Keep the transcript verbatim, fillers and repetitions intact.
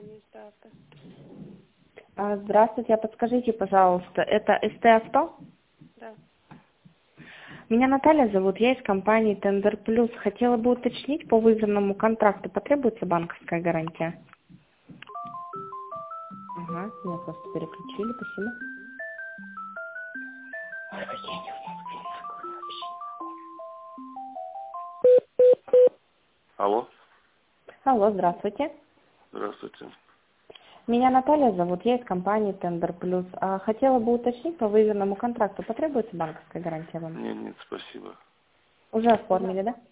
компания СТ Авто. А, Здравствуйте, а подскажите, пожалуйста, это СТ Авто? Да. Меня Наталья зовут, я из компании Тендер Плюс. Хотела бы уточнить, по выигранному контракту потребуется банковская гарантия? Ага, меня просто переключили, спасибо. Ой, какие они наглые вообще. Алло, Алло, здравствуйте. здравствуйте. Меня Наталья зовут, я из компании Тендер Плюс. А хотела бы уточнить, по выигранному контракту потребуется банковская гарантия вам? Нет, нет, спасибо. Уже оформили, да?